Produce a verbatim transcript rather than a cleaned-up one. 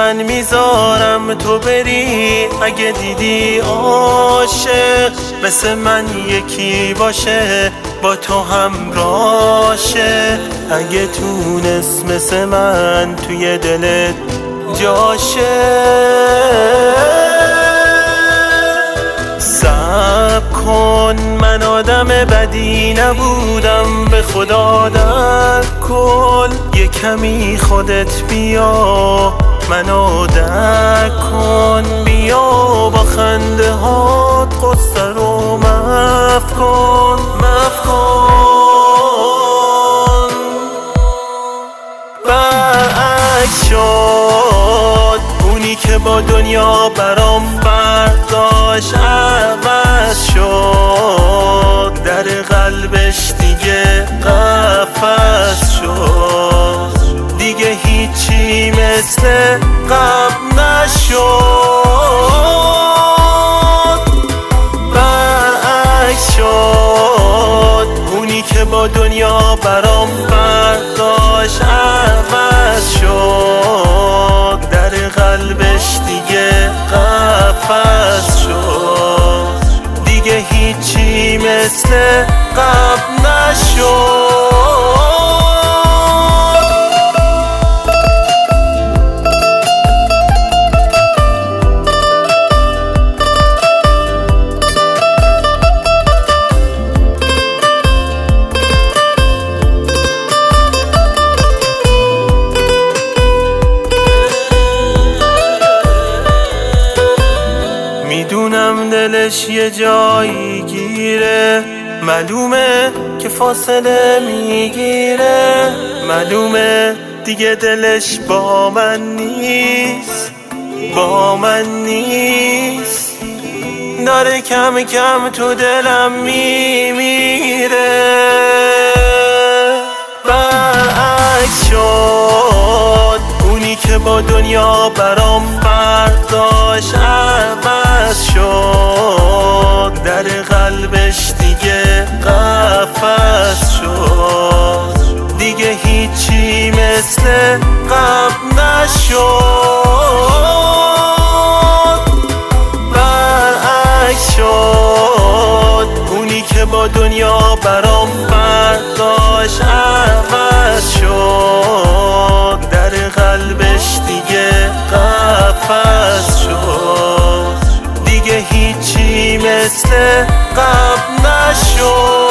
من میذارم تو بری. اگه دیدی عاشق مثل من یکی باشه با تو همراشه، اگه تونست مثل من توی دلت جاشه. صبر کن من آدم بدی نبودم، به خدا در کن یه کمی خودت بیا منو درک کن. بیا با خنده هات قصه رو محو کن محو کن. برعکس شد اونی که با دنیا برام فرق داشت، عوض شد در قلبش دیگه قفس شد. دیگه هیچی مثل قبل نشد. برعکس شد اونی که با دنیا برام فرق داشت، عوض شد در قلبش دیگه قفس شد. دیگه هیچی مثل قبل نشد. میدونم دلش یه جایی گیره، معلومه که فاصله میگیره، معلومه دیگه دلش با من نیست با من نیست. داره کم کم تو دلم میمیره. برعکس شد اونی که با دنیا برام فرق داشت، عوض شد در قلبش دیگه قفس شد. دیگه هیچی مثل قبل نشد. برعکس شد اونی که با دنیا برام فرق داشت، عوض شد در قلبش دیگه قفس شد. دیگه هیچی مثل قبل نشد.